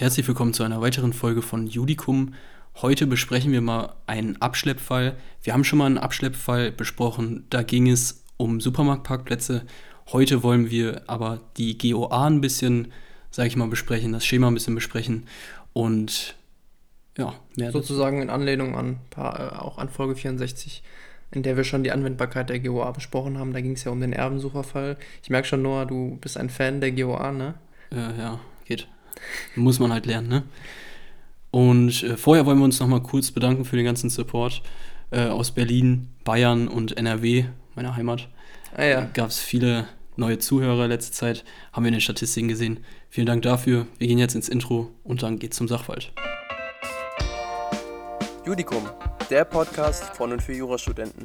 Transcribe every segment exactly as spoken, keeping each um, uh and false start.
Herzlich willkommen zu einer weiteren Folge von Judicum. Heute besprechen wir mal einen Abschleppfall. Wir haben schon mal einen Abschleppfall besprochen, da ging es um Supermarktparkplätze. Heute wollen wir aber die G O A ein bisschen, sage ich mal, besprechen, das Schema ein bisschen besprechen und ja, mehr Sozusagen in Anlehnung an, paar, äh, auch an Folge vierundsechzig, in der wir schon die Anwendbarkeit der G O A besprochen haben. Da ging es ja um den Erbensucherfall. Ich merke schon, Noah, du bist ein Fan der G O A, ne? Äh, ja, geht. Muss man halt lernen, ne? Und äh, vorher wollen wir uns nochmal kurz bedanken für den ganzen Support äh, aus Berlin, Bayern und N R W, meiner Heimat. Ah ja. Gab es viele neue Zuhörer letzte Zeit, haben wir in den Statistiken gesehen. Vielen Dank dafür. Wir gehen jetzt ins Intro und dann geht's zum Sachverhalt. Judicum, der Podcast von und für Jurastudenten.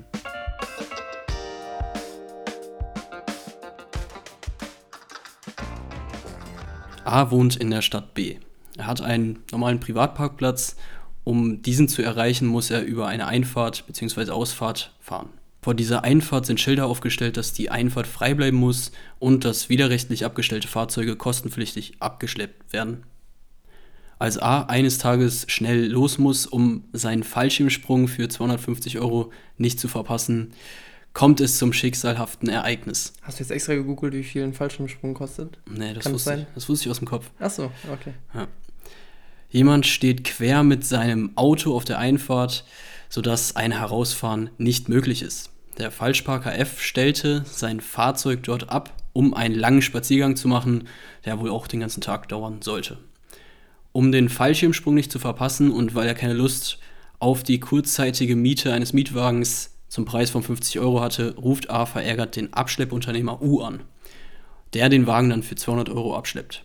A wohnt in der Stadt B. Er hat einen normalen Privatparkplatz. Um diesen zu erreichen, muss er über eine Einfahrt bzw. Ausfahrt fahren. Vor dieser Einfahrt sind Schilder aufgestellt, dass die Einfahrt frei bleiben muss und dass widerrechtlich abgestellte Fahrzeuge kostenpflichtig abgeschleppt werden. Als A eines Tages schnell los muss, um seinen Fallschirmsprung für zweihundertfünfzig Euro nicht zu verpassen, kommt es zum schicksalhaften Ereignis. Hast du jetzt extra gegoogelt, wie viel ein Fallschirmsprung kostet? Nee, das Kann das wusste ich, sein? das wusste ich aus dem Kopf. Ach so, okay. Ja. Jemand steht quer mit seinem Auto auf der Einfahrt, sodass ein Herausfahren nicht möglich ist. Der Falschparker F stellte sein Fahrzeug dort ab, um einen langen Spaziergang zu machen, der wohl auch den ganzen Tag dauern sollte. Um den Fallschirmsprung nicht zu verpassen und weil er keine Lust auf die kurzzeitige Miete eines Mietwagens zum Preis von fünfzig Euro hatte, ruft A verärgert den Abschleppunternehmer U an, der den Wagen dann für zweihundert Euro abschleppt.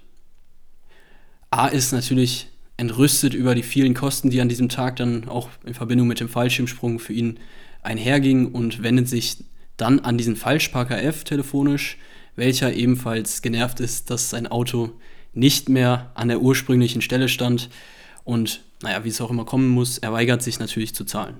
A ist natürlich entrüstet über die vielen Kosten, die an diesem Tag dann auch in Verbindung mit dem Fallschirmsprung für ihn einhergingen und wendet sich dann an diesen Falschparker F telefonisch, welcher ebenfalls genervt ist, dass sein Auto nicht mehr an der ursprünglichen Stelle stand und, naja, wie es auch immer kommen muss, er weigert sich natürlich zu zahlen.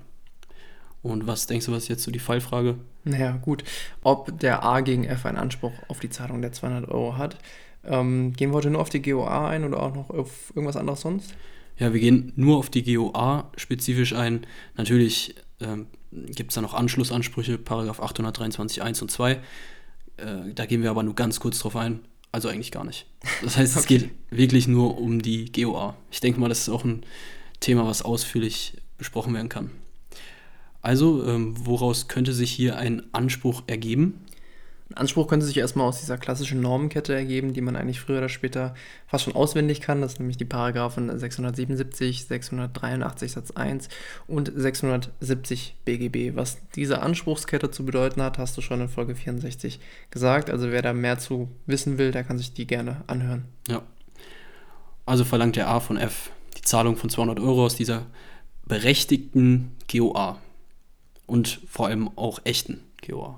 Und was denkst du, was ist jetzt so die Fallfrage? Naja, gut. Ob der A gegen F einen Anspruch auf die Zahlung der zweihundert Euro hat. Ähm, gehen wir heute nur auf die G O A ein oder auch noch auf irgendwas anderes sonst? Ja, wir gehen nur auf die G O A spezifisch ein. Natürlich ähm, gibt es da noch Anschlussansprüche, Paragraph achthundertdreiundzwanzig Absatz eins und zwei. Äh, da gehen wir aber nur ganz kurz drauf ein. Also eigentlich gar nicht. Das heißt, es Okay. geht wirklich nur um die G O A. Ich denke mal, das ist auch ein Thema, was ausführlich besprochen werden kann. Also, ähm, woraus könnte sich hier ein Anspruch ergeben? Ein Anspruch könnte sich erstmal aus dieser klassischen Normenkette ergeben, die man eigentlich früher oder später fast schon auswendig kann. Das sind nämlich die Paragraphen sechshundertsiebenundsiebzig, sechshundertdreiundachtzig Satz eins und sechshundertsiebzig B G B. Was diese Anspruchskette zu bedeuten hat, hast du schon in Folge vierundsechzig gesagt. Also wer da mehr zu wissen will, der kann sich die gerne anhören. Ja. Also verlangt der A von F die Zahlung von zweihundert Euro aus dieser berechtigten G O A und vor allem auch echten G O A.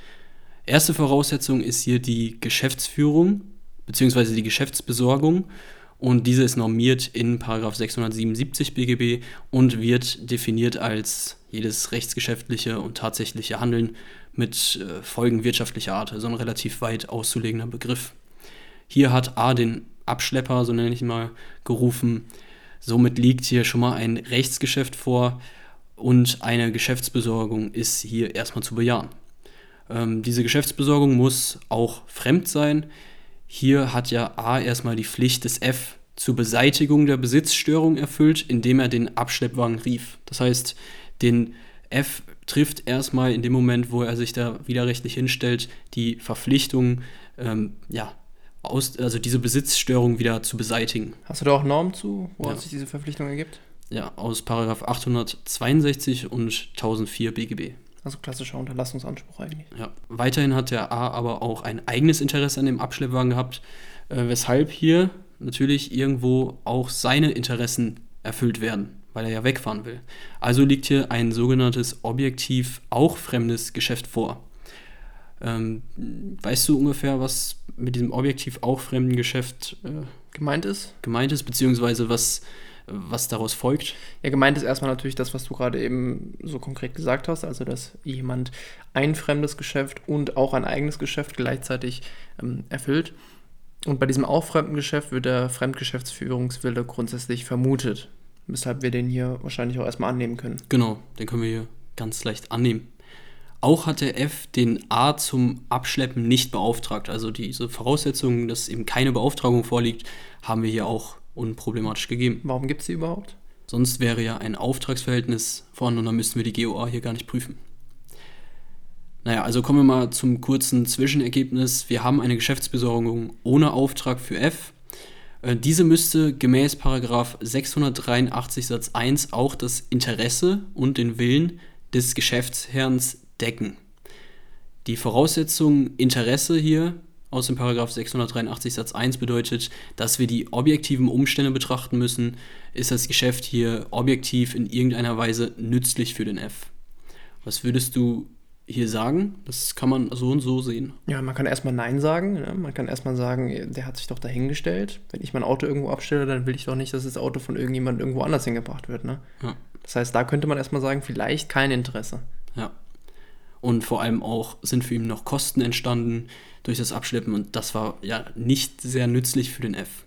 Erste Voraussetzung ist hier die Geschäftsführung bzw. die Geschäftsbesorgung und diese ist normiert in Paragraph sechshundertsiebenundsiebzig B G B und wird definiert als jedes rechtsgeschäftliche und tatsächliche Handeln mit äh, Folgen wirtschaftlicher Art, also ein relativ weit auszulegender Begriff. Hier hat A den Abschlepper, so nenne ich ihn mal, gerufen. Somit liegt hier schon mal ein Rechtsgeschäft vor und eine Geschäftsbesorgung ist hier erstmal zu bejahen. Ähm, diese Geschäftsbesorgung muss auch fremd sein. Hier hat ja A erstmal die Pflicht des F zur Beseitigung der Besitzstörung erfüllt, indem er den Abschleppwagen rief. Das heißt, den F trifft erstmal in dem Moment, wo er sich da widerrechtlich hinstellt, die Verpflichtung, ähm, ja, aus, also diese Besitzstörung wieder zu beseitigen. Hast du da auch Normen zu, woraus Ja. sich diese Verpflichtung ergibt? Ja, aus Paragraph achthundertzweiundsechzig und tausendvier B G B. Also klassischer Unterlassungsanspruch eigentlich. Ja. Weiterhin hat der A aber auch ein eigenes Interesse an dem Abschleppwagen gehabt, äh, weshalb hier natürlich irgendwo auch seine Interessen erfüllt werden, weil er ja wegfahren will. Also liegt hier ein sogenanntes objektiv auch fremdes Geschäft vor. Ähm, weißt du ungefähr, was mit diesem objektiv auch fremden Geschäft äh, Gemeint ist? gemeint ist, beziehungsweise was, was daraus folgt? Ja, gemeint ist erstmal natürlich das, was du gerade eben so konkret gesagt hast, also dass jemand ein fremdes Geschäft und auch ein eigenes Geschäft gleichzeitig ähm, erfüllt. Und bei diesem auch Fremdengeschäft wird der Fremdgeschäftsführungswille grundsätzlich vermutet, weshalb wir den hier wahrscheinlich auch erstmal annehmen können. Genau, den können wir hier ganz leicht annehmen. Auch hat der F den A zum Abschleppen nicht beauftragt. Also diese Voraussetzungen, dass eben keine Beauftragung vorliegt, haben wir hier auch unproblematisch gegeben. Warum gibt es die überhaupt? Sonst wäre ja ein Auftragsverhältnis vorhanden und dann müssten wir die G O A hier gar nicht prüfen. Naja, also kommen wir mal zum kurzen Zwischenergebnis. Wir haben eine Geschäftsbesorgung ohne Auftrag für F. Äh, diese müsste gemäß Paragraph sechshundertdreiundachtzig Satz eins auch das Interesse und den Willen des Geschäftsherrn decken. Die Voraussetzung Interesse hier aus dem Paragraph sechshundertdreiundachtzig Satz eins bedeutet, dass wir die objektiven Umstände betrachten müssen. Ist das Geschäft hier objektiv in irgendeiner Weise nützlich für den F? Was würdest du hier sagen? Das kann man so und so sehen. Ja, man kann erstmal Nein sagen. Ne? Man kann erstmal sagen, der hat sich doch dahingestellt. Wenn ich mein Auto irgendwo abstelle, dann will ich doch nicht, dass das Auto von irgendjemandem irgendwo anders hingebracht wird. Ne? Ja. Das heißt, da könnte man erstmal sagen, vielleicht kein Interesse. Ja. Und vor allem auch sind für ihn noch Kosten entstanden durch das Abschleppen und das war ja nicht sehr nützlich für den F.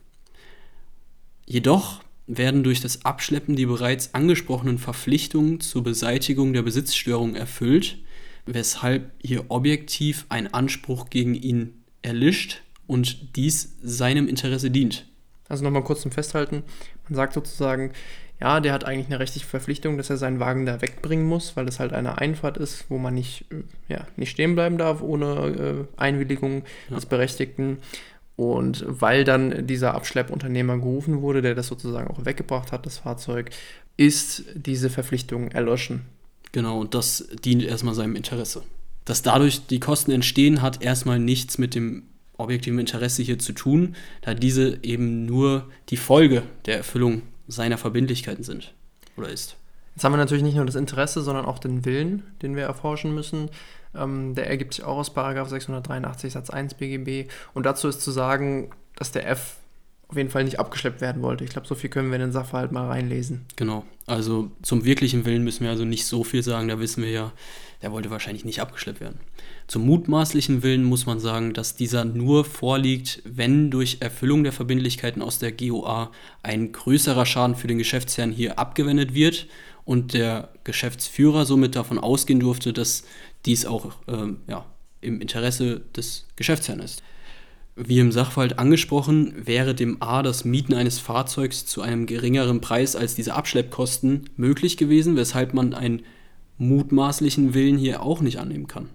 Jedoch werden durch das Abschleppen die bereits angesprochenen Verpflichtungen zur Beseitigung der Besitzstörung erfüllt, weshalb hier objektiv ein Anspruch gegen ihn erlischt und dies seinem Interesse dient. Also nochmal kurz zum Festhalten. Man sagt sozusagen, ja, der hat eigentlich eine rechtliche Verpflichtung, dass er seinen Wagen da wegbringen muss, weil es halt eine Einfahrt ist, wo man nicht, ja, nicht stehen bleiben darf ohne äh, Einwilligung Ja. des Berechtigten. Und weil dann dieser Abschleppunternehmer gerufen wurde, der das sozusagen auch weggebracht hat, das Fahrzeug, ist diese Verpflichtung erloschen. Genau, und das dient erstmal seinem Interesse. Dass dadurch die Kosten entstehen, hat erstmal nichts mit dem objektiven Interesse hier zu tun, da diese eben nur die Folge der Erfüllung seiner Verbindlichkeiten sind oder ist. Jetzt haben wir natürlich nicht nur das Interesse, sondern auch den Willen, den wir erforschen müssen. Ähm, der ergibt sich auch aus Paragraph sechshundertdreiundachtzig Satz eins B G B. Und dazu ist zu sagen, dass der F auf jeden Fall nicht abgeschleppt werden wollte. Ich glaube, so viel können wir in den Sachverhalt mal reinlesen. Genau, also zum wirklichen Willen müssen wir also nicht so viel sagen, da wissen wir ja, der wollte wahrscheinlich nicht abgeschleppt werden. Zum mutmaßlichen Willen muss man sagen, dass dieser nur vorliegt, wenn durch Erfüllung der Verbindlichkeiten aus der G O A ein größerer Schaden für den Geschäftsherrn hier abgewendet wird und der Geschäftsführer somit davon ausgehen durfte, dass dies auch ähm, ja, im Interesse des Geschäftsherrn ist. Wie im Sachverhalt angesprochen, wäre dem A das Mieten eines Fahrzeugs zu einem geringeren Preis als diese Abschleppkosten möglich gewesen, weshalb man einen mutmaßlichen Willen hier auch nicht annehmen kann.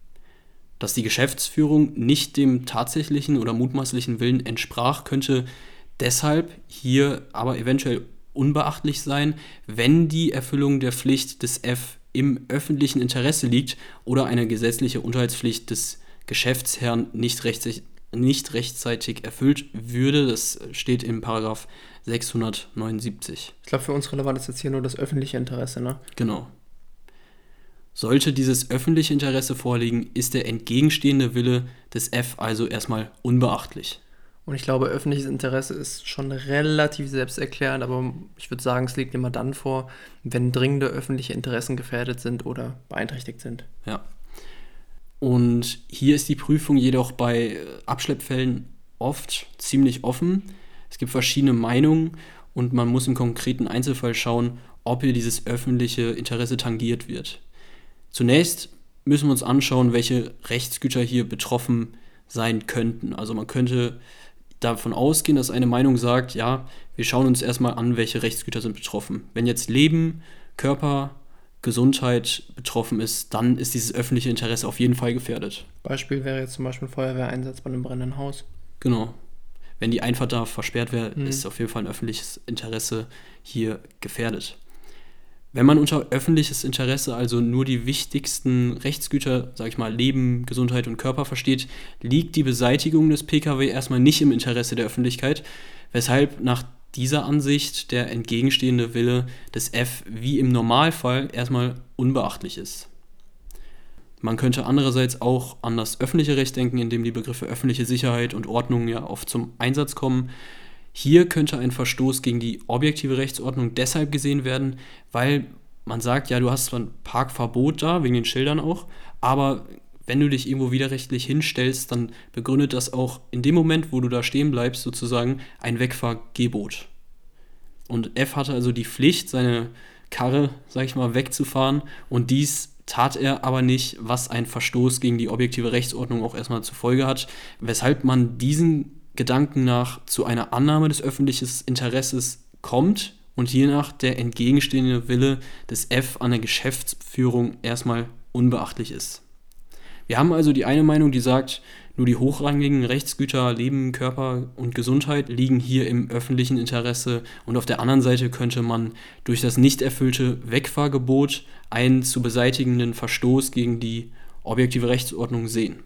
Dass die Geschäftsführung nicht dem tatsächlichen oder mutmaßlichen Willen entsprach, könnte deshalb hier aber eventuell unbeachtlich sein, wenn die Erfüllung der Pflicht des F im öffentlichen Interesse liegt oder eine gesetzliche Unterhaltspflicht des Geschäftsherrn nicht rechtzeitig, nicht rechtzeitig erfüllt würde. Das steht im Paragraph sechshundertneunundsiebzig. Ich glaube, für uns relevant ist jetzt hier nur das öffentliche Interesse, ne? Genau. Sollte dieses öffentliche Interesse vorliegen, ist der entgegenstehende Wille des F also erstmal unbeachtlich. Und ich glaube, öffentliches Interesse ist schon relativ selbsterklärend, aber ich würde sagen, es liegt immer dann vor, wenn dringende öffentliche Interessen gefährdet sind oder beeinträchtigt sind. Ja. Und hier ist die Prüfung jedoch bei Abschleppfällen oft ziemlich offen. Es gibt verschiedene Meinungen und man muss im konkreten Einzelfall schauen, ob hier dieses öffentliche Interesse tangiert wird. Zunächst müssen wir uns anschauen, welche Rechtsgüter hier betroffen sein könnten. Also man könnte davon ausgehen, dass eine Meinung sagt, ja, wir schauen uns erstmal an, welche Rechtsgüter sind betroffen. Wenn jetzt Leben, Körper, Gesundheit betroffen ist, dann ist dieses öffentliche Interesse auf jeden Fall gefährdet. Beispiel wäre jetzt zum Beispiel Feuerwehreinsatz bei einem brennenden Haus. Genau. Wenn die Einfahrt da versperrt wäre, Mhm. ist auf jeden Fall ein öffentliches Interesse hier gefährdet. Wenn man unter öffentliches Interesse also nur die wichtigsten Rechtsgüter, sag ich mal, Leben, Gesundheit und Körper versteht, liegt die Beseitigung des P K W erstmal nicht im Interesse der Öffentlichkeit, weshalb nach dieser Ansicht der entgegenstehende Wille des F wie im Normalfall erstmal unbeachtlich ist. Man könnte andererseits auch an das öffentliche Recht denken, in dem die Begriffe öffentliche Sicherheit und Ordnung ja oft zum Einsatz kommen. Hier könnte ein Verstoß gegen die objektive Rechtsordnung deshalb gesehen werden, weil man sagt, ja, du hast zwar ein Parkverbot da, wegen den Schildern auch, aber wenn du dich irgendwo widerrechtlich hinstellst, dann begründet das auch in dem Moment, wo du da stehen bleibst, sozusagen ein Wegfahrgebot. Und F hatte also die Pflicht, seine Karre, sag ich mal, wegzufahren, und dies tat er aber nicht, was ein Verstoß gegen die objektive Rechtsordnung auch erstmal zur Folge hat, weshalb man diesen Gedanken nach zu einer Annahme des öffentlichen Interesses kommt und hiernach der entgegenstehende Wille des F an der Geschäftsführung erstmal unbeachtlich ist. Wir haben also die eine Meinung, die sagt, nur die hochrangigen Rechtsgüter, Leben, Körper und Gesundheit liegen hier im öffentlichen Interesse, und auf der anderen Seite könnte man durch das nicht erfüllte Wegfahrgebot einen zu beseitigenden Verstoß gegen die objektive Rechtsordnung sehen.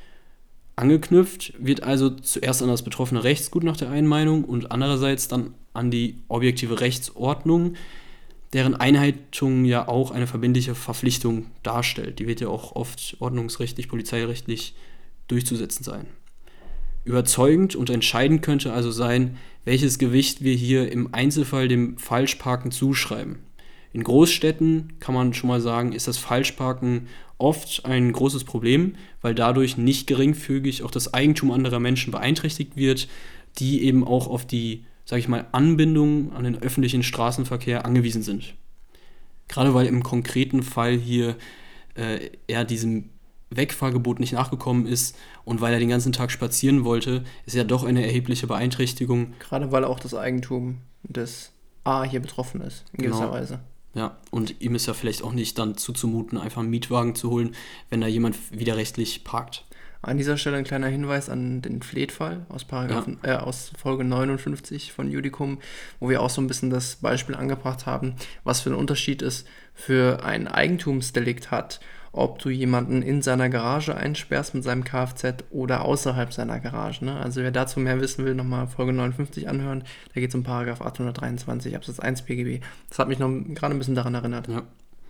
Angeknüpft wird also zuerst an das betroffene Rechtsgut nach der einen Meinung und andererseits dann an die objektive Rechtsordnung, deren Einhaltung ja auch eine verbindliche Verpflichtung darstellt. Die wird ja auch oft ordnungsrechtlich, polizeirechtlich durchzusetzen sein. Überzeugend und entscheidend könnte also sein, welches Gewicht wir hier im Einzelfall dem Falschparken zuschreiben. In Großstädten, kann man schon mal sagen, ist das Falschparken oft ein großes Problem, weil dadurch nicht geringfügig auch das Eigentum anderer Menschen beeinträchtigt wird, die eben auch auf die, sage ich mal, Anbindung an den öffentlichen Straßenverkehr angewiesen sind. Gerade weil im konkreten Fall hier äh, er diesem Wegfahrgebot nicht nachgekommen ist und weil er den ganzen Tag spazieren wollte, ist ja doch eine erhebliche Beeinträchtigung. Gerade weil auch das Eigentum des A hier betroffen ist, in gewisser Genau. Weise. Ja, und ihm ist ja vielleicht auch nicht dann zuzumuten, einfach einen Mietwagen zu holen, wenn da jemand widerrechtlich parkt. An dieser Stelle ein kleiner Hinweis an den Fleet-Fall aus, Paragraphen, ja. äh, aus Folge neunundfünfzig von Judicum, wo wir auch so ein bisschen das Beispiel angebracht haben, was für ein Unterschied es für ein Eigentumsdelikt hat, ob du jemanden in seiner Garage einsperrst mit seinem Kfz oder außerhalb seiner Garage. Ne? Also wer dazu mehr wissen will, nochmal Folge neunundfünfzig anhören. Da geht es um Paragraph achthundertdreiundzwanzig Absatz eins B G B. Das hat mich noch gerade ein bisschen daran erinnert. Ja.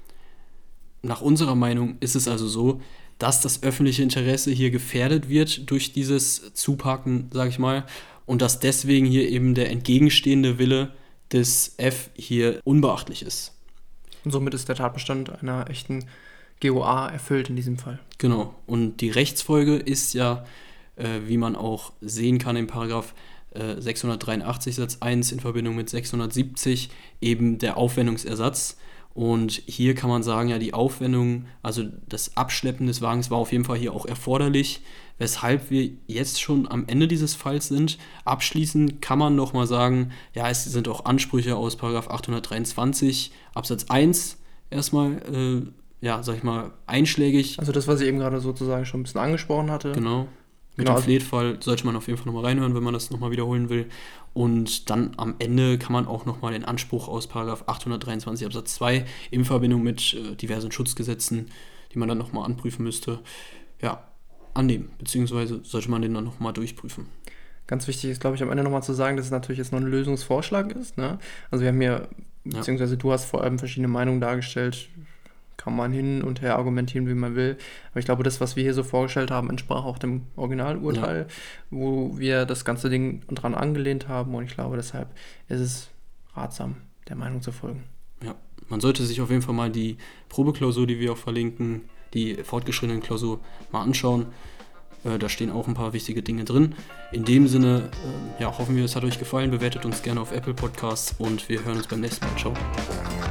Nach unserer Meinung ist es also so, dass das öffentliche Interesse hier gefährdet wird durch dieses Zuparken, sage ich mal, und dass deswegen hier eben der entgegenstehende Wille des F hier unbeachtlich ist. Und somit ist der Tatbestand einer echten G O A erfüllt in diesem Fall. Genau, und die Rechtsfolge ist ja, äh, wie man auch sehen kann im Paragraph äh, sechshundertdreiundachtzig Satz eins in Verbindung mit sechshundertsiebzig, eben der Aufwendungsersatz. Und hier kann man sagen, ja, die Aufwendung, also das Abschleppen des Wagens war auf jeden Fall hier auch erforderlich, weshalb wir jetzt schon am Ende dieses Falls sind. Abschließend kann man nochmal sagen, ja, es sind auch Ansprüche aus Paragraph achthundertdreiundzwanzig Absatz eins erstmal, äh, ja, sag ich mal, einschlägig. Also das, was ich eben gerade sozusagen schon ein bisschen angesprochen hatte. Genau. Mit Genau. dem Fleet-Fall sollte man auf jeden Fall nochmal reinhören, wenn man das nochmal wiederholen will. Und dann am Ende kann man auch nochmal den Anspruch aus Paragraph achthundertdreiundzwanzig Absatz zwei in Verbindung mit äh, diversen Schutzgesetzen, die man dann nochmal anprüfen müsste, ja, annehmen. Beziehungsweise sollte man den dann nochmal durchprüfen. Ganz wichtig ist, glaube ich, am Ende nochmal zu sagen, dass es natürlich jetzt noch ein Lösungsvorschlag ist. Ne? Also wir haben hier, beziehungsweise du hast vor allem verschiedene Meinungen dargestellt, kann man hin und her argumentieren, wie man will. Aber ich glaube, das, was wir hier so vorgestellt haben, entsprach auch dem Originalurteil, ja, wo wir das ganze Ding dran angelehnt haben. Und ich glaube, deshalb ist es ratsam, der Meinung zu folgen. Ja, man sollte sich auf jeden Fall mal die Probeklausur, die wir auch verlinken, die fortgeschrittenen Klausur mal anschauen. Äh, da stehen auch ein paar wichtige Dinge drin. In dem Sinne, äh, ja, hoffen wir, es hat euch gefallen. Bewertet uns gerne auf Apple Podcasts und wir hören uns beim nächsten Mal. Ciao.